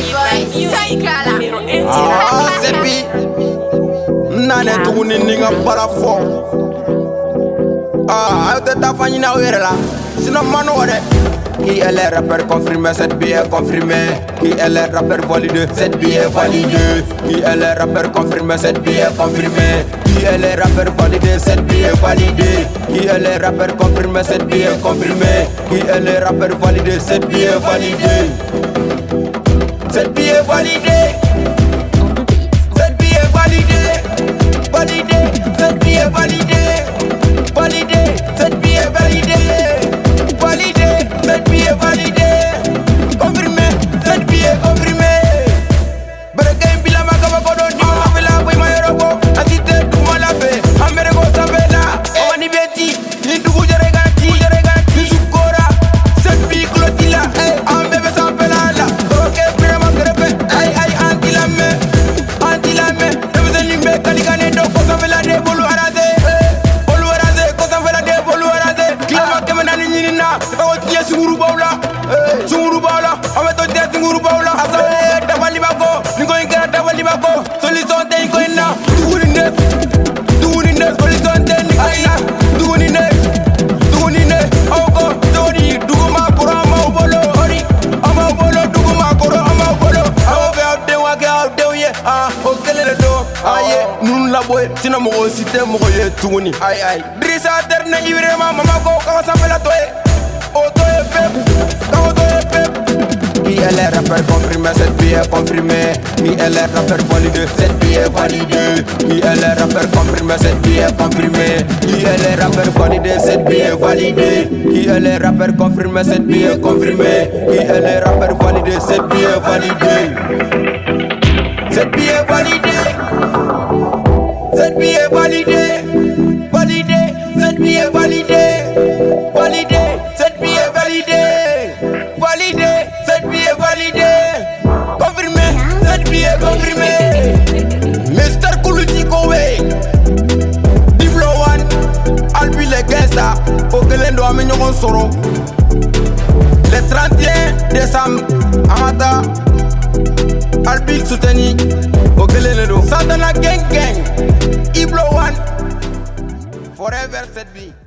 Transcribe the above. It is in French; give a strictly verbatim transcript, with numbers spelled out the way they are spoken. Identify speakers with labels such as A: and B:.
A: Ah, Sebi Nane tuguni ninga para fo. Ah, ayo te ta fanyi na wera la. Sinon mano wade. Qui est le rappeur confirmé, cette bille est confirmée. Qui est le rappeur validé, cette bille est validée. Qui est le rappeur confirmé, cette bille est confirmée. Qui est le rappeur validé, cette bille est validée. Qui est le rappeur confirmé, cette bille est confirmée. Qui est le rappeur validé, cette bille est validée. Cette bille est validée. Cette bille est validée. Validée. Cette bille est validée. Validée. Cette bille est validée. Validé, cette bille est validée. Confirmé, cette bille est confirmée. Bereke mbila makaba kodo ni mafela boy mayorogo. Asite duma la fe, amerego sabela. Omani beti, ni dugu jaregati, jaregati. Ni sukora, cette bille clotila. Ambebe sampela la. Koroke pira magrepe, ay ay anti la me, anti la me. Nebeze limbe kalikane do kosa vela de bolu arade. Bolu arade, kosa vela de bolu arade. Klama kemena ni ni na. Sunguru baula, sunguru baula, ameto dia sunguru baula. Asawe dabali bako, ningo ingera dabali bako. Solution te ingo ina, duguni ne, duguni ne. Solution te ningo ina, duguni ne, duguni ne. Oko, duguni, duguma koro ama ubolo, ori, ama ubolo, duguma koro ama ubolo. Awo be out de wa ke out de ye, ah, okele do, aye, nun la boy, sino mo site mo ye duguni, ay ay. Drisa terne ibre mama mako, kawa sapela toye. Qui est le rappeur confirmé, cette bille est confirmée. Qui est le rappeur validé, cette bille est validée. Qui est le rappeur confirmé, cette bille est confirmée. Qui est le rappeur validé, cette bille est validée. Qui est le rappeur confirmé, cette bille est confirmée. Qui est le rappeur validé, cette bille est validée. Cette bille est validée. Cette bille est validée. Validée, cette bille est validée. Validée, cette bille est validée. Validée, cette bille est validée. Confirmé, cette bille est confirmée. Mister Kuluji Kowe, Diblo One, Albi le Gesta, Okelendo Aminyon Soro. Le trente et un décembre, Amata, Albi Souteni, Okelendo, Santana Gang Gang, Diblo One, Forever cette bille.